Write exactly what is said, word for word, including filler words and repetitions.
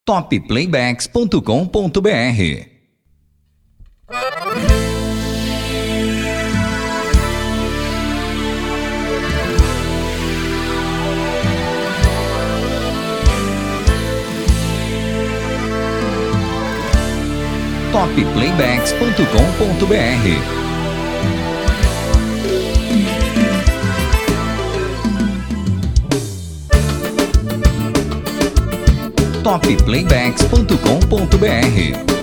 top playbacks ponto com ponto br. top playbacks ponto com ponto br. top playbacks ponto com ponto br.